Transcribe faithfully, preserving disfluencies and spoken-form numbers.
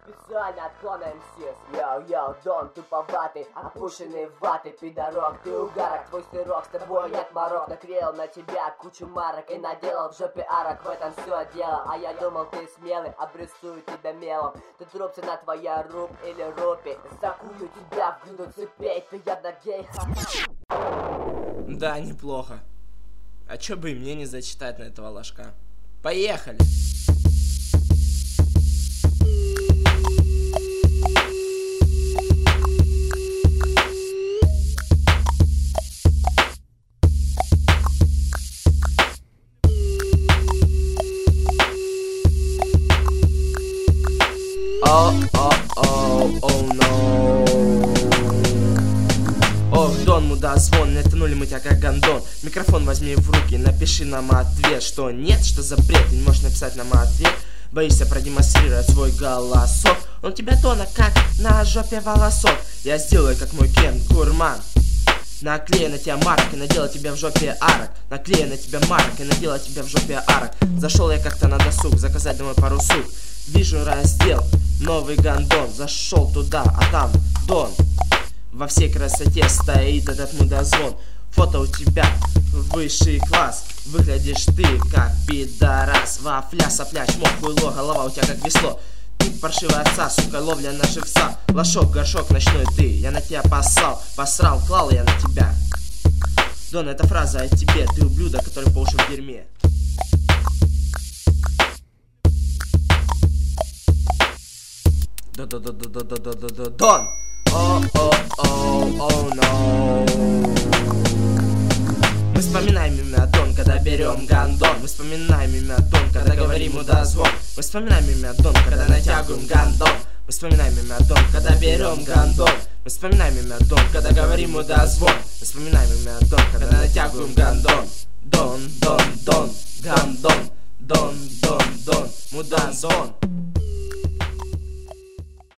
Специально от клана эм си эс. Йоу-йоу, Дон, туповатый, опущенный ваты, пидорок, ты угарок, твой сырок, с тобой нет морок. Наклеил на тебя кучу марок и наделал в жопе арок, в этом все дело. А я думал, ты смелый, обрисую тебя мелом. Ты труп, цена твоя руб или рупи. Закую тебя в груду цепей, ты явно гей. Да, неплохо. А чё бы и мне не зачитать на этого ложка? Поехали! О, о, о, о, no. Ох, Дон, мудозвон, натянули мы тебя как гондон. Микрофон возьми в руки, напиши нам ответ. Что нет, что за бред, ты не можешь написать нам ответ. Боишься продемонстрировать свой голосок. Он у тебя тонок, как на жопе волосок. Я сделаю, как мой Кен Гурман. Наклею на тебя марок и наделаю тебя в жопе арок. Наклею на тебя марок и наделаю тебя в жопе арок. Зашел я как-то на досуг, заказать домой пару сук. Вижу раздел, новый гондон. Зашел туда, а там Дон. Во всей красоте стоит этот мудозвон. Фото у тебя высший класс. Выглядишь ты как пидорас. Вафля, сопля, чмок, хуйло, голова у тебя как весло. Ты паршивая отца, сука, ловля на живца. Лошок, горшок, ночной ты, я на тебя поссал. Посрал, клал я на тебя. Дон, это фраза о тебе. Ты ублюдок, который по уши в дерьме. Да-да-да-да-да-да-да-да. Дон! О, о, о, о, no. Мы вспоминаем имя Дон, когда берем гондон. Мы вспоминаем имя Дон, когда говорим мудозвон. Мы вспоминаем имя Дон, когда натягиваем гондон. Мы вспоминаем имя Дон, когда берем гондон. Мы вспоминаем имя Дон, когда говорим мудозвон. Мы вспоминаем имя Дон, когда натягиваем гондон. Дон, Дон, Дон, гондон. Дон, Дон, Дон, мудозвон.